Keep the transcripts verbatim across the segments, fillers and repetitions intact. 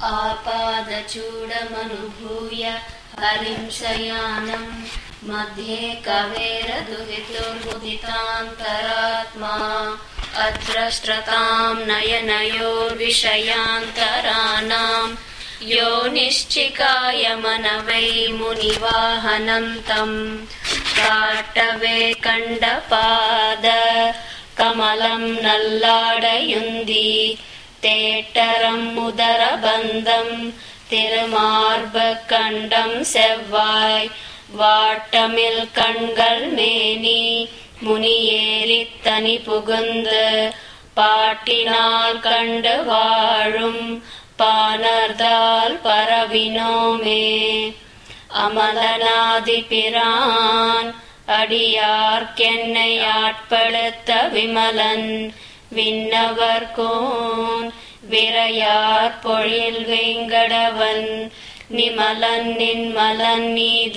आपादचूडमनुभूय हरिं शयानं मध्ये कवेरदुहितुर्बुदितान्तरात्मा अद्रष्ट्रतां नयनयोर्विषयान्तराणां यो निश्चिकायमनवै मुनिवाहनं तं काट्टवे कण्डपाद कमलं नल्लाडयुन्दी தேட்டரம் முதரபந்தம் திருமார்ப கண்டம் செவ்வாய் வாட்டமில் கண்கள் மேனி முனியேறி தனி புகுந்து பாட்டினால் கண்டு வாழும் பாணர்தால் பரவினோமே. அமலநாதி பிரான் அடியார்க்கென்னை ஆட்படுத்த விமலன் விண்ணவர் கோன் விரையார் பொழில் வேங்கடவன் நிமலன் நின்மலன்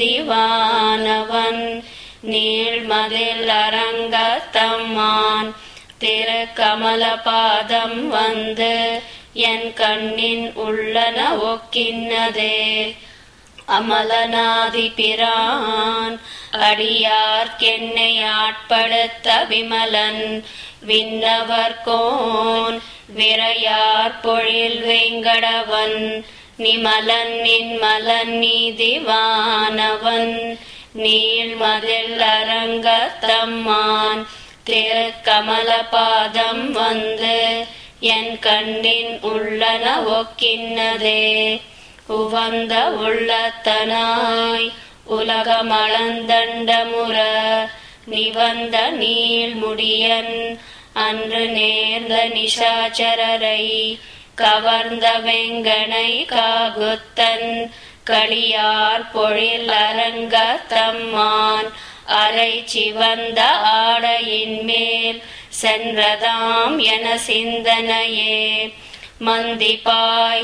நீதிவானவன் நீள்மதில் அரங்கத்தம்மான் திரு கமல பாதம் வந்து என் கண்ணின் உள்ளன ஒக்கின்னதே. அமலநாதி பிரான் அடியார்க்கென்னை ஆட்படுத்த விமலன் விண்ணவர் கோன் விரையார் பொழில் வேங்கடவன் நிமலன் நின்மலன் நீதிவானவன் நீள்மதில் அரங்கத்தம்மான் திரு கமல பாதம் வந்து என் கண்ணின் உள்ளன ஒக்கின்னதே. உவந்த உள்ளத்தனாய் உலகமளந்தண்டமுற நிவந்த நீள்முடியன் அன்று நேர்ந்த நிஷாச்சரரை கவர்ந்த வெங்கனை காகுத்தன் களியார் பொழில் அரங்கத்தம்மான் அரை சிவந்த ஆடையின் மேல் சென்றதாம் என சிந்தனையே. மந்திப்பாய்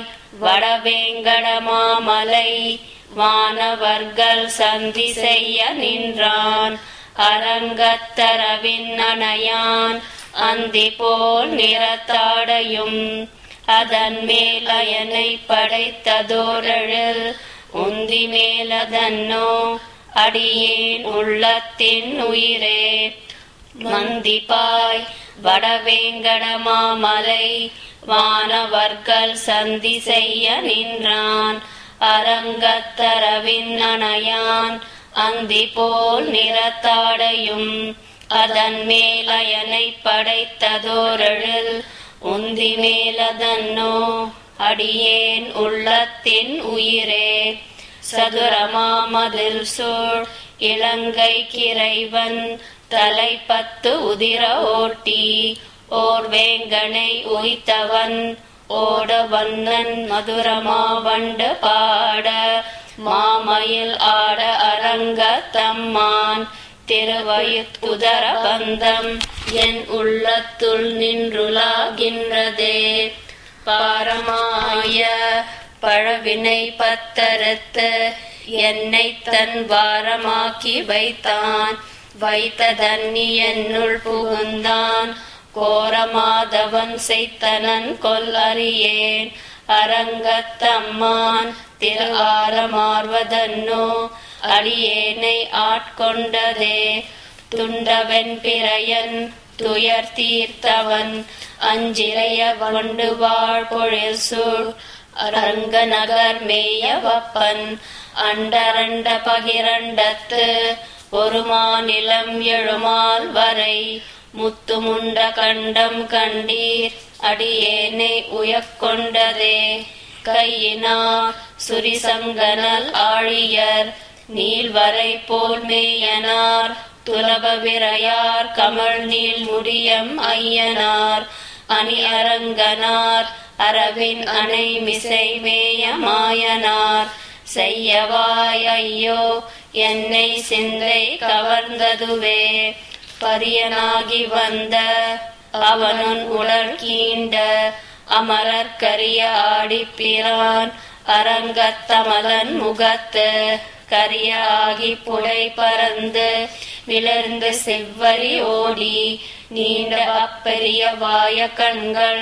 வடவேங்கடமாமலை வானவர்கள் சந்தி செய்ய நின்றான் அரங்கத்தரவின் அணையான் அந்தி போல் நிறத்தாடையும் அதன் மேல் அயனை படைத்ததோரழில் உந்தி மேலதன்னோ அடியேன் உள்ளத்தின் உயிரே. மந்திப்பாய் வடவேங்கடமாமலை வானவர்கள் சந்தி செய்ய நின்றான் அரங்கத்தரவின் அணையான் அந்தி போல் நிறத்தாடையும் அதன் மேலயனை படைத்ததோரழில் உந்தி மேலதன்னோ அடியேன் உள்ளத்தின் உயிரே. சதுரமாமதில் சூழ் இலங்கை கிரைவன் தலை பத்து உதிர ஓட்டி ஓர் வேங்கனை உய்த்தவன் ஓட வந்தன் மதுரமா வண்டு பாட மாமயில் ஆட அரங்கத்தம்மான் திருவயுத்துதர பந்தம் என் உள்ளத்துள் நின்றுலாகின்றதே. பாரமாய பழவினை பத்தறுத்து என்னை தன் வாரமாக்கி வைத்தான் வைத்ததன்னி என்னுள் புகுந்தான் கோரமாதவன் செய்தனன் கொல்லறியேன் அரங்கத்தம்மான் திரு ஆரமார்வதன்னோ அடியேனை ஆட்கொண்டதே. துண்டவன் பிறையன் துயர் தீர்த்தவன் அஞ்சிறைய கொண்டு வாழ் பொழில் சூழ் அரங்க நகர் மேய வப்பன் அண்டரண்ட பகிரண்டத்து ஒரு மாநிலம் எழுமால் வரை முத்துமுண்ட கண்டம் கண்டீர் அடியேனை உயக்கொண்டதே. கையினார் சுரிசங்கனல் ஆழியர் நீள்வரை போல் மேயனார் துலப விரையார் கமல் நீள் முடியம் ஐயனார் அணி அரங்கனார் அரவின் அணை மிசை மேய மாயனார் செய்யவாய் ஐயோ என்னை சிந்தை கவர்ந்ததுவே. பரியனாகி வந்த அவனுன் உடல் கீண்ட அமரர் கரிய ஆடிப்பிரான் அரங்கத்தமலன் முகத்து கரிய ஆகி புடை பறந்து விளர்ந்து செவ்வரி ஓடி நீண்ட அப்பெரிய வாய கண்கள்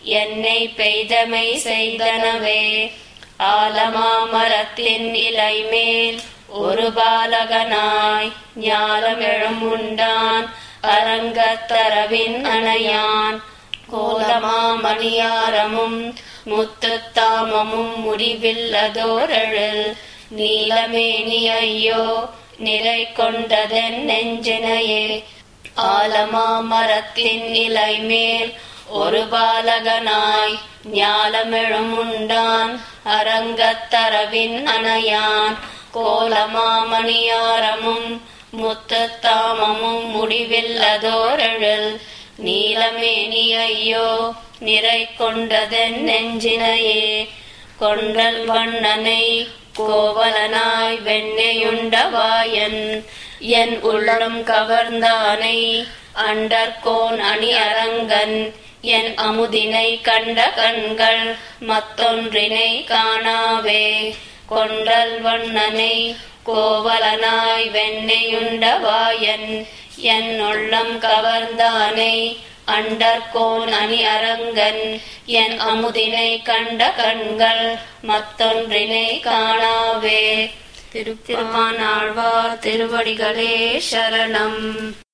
என்னை பெய்தமை செய்தனவே. ஆலமாமரத்தின் இலை மேல் ஒரு பாலகனாய் ஞாலம் எழுமுண்டான் அரங்கத்தரவின் அணையான். கோலமாமணியாரமும் முத்துத்தாமமும் முடிவில்லதோரெழில் நீலமேனி ஐயோ நிறை கொண்டதென் நெஞ்சினையே. ஆலமாமரத்தின் இலை மேல் ஒரு பாலகனாய் ஞாலமெழுமுண்டான் அரங்கத்தரவின் அணையான். கோலமாமணியாரமும் முத்துத்தாமமும் முடிவில்லதோரெழில் நீலமேனி ஐயோ நிறை கொண்டதென் நெஞ்சினையே. கொன்றல் வண்ணனை கோவலனாய் வெண்ணெயுண்டவாயன் என் உள்ளம் கவர்ந்தானை அண்டர்கோன் அணி அரங்கன். என் அமுதினை கண்ட கண்கள் மத்தொன்றினை காணாவே. கொன்றல் வண்ணனை கோவலனாய் வெண்ணெயுண்டவாயன் என் உள்ளம் கவர்ந்தானை அண்டர்கோன் அணி அரங்கன். என் அமுதினை கண்ட கண்கள் மத்தொன்றினை காணாவே. திருப்பானாழ்வார் திருவடிகளே சரணம்.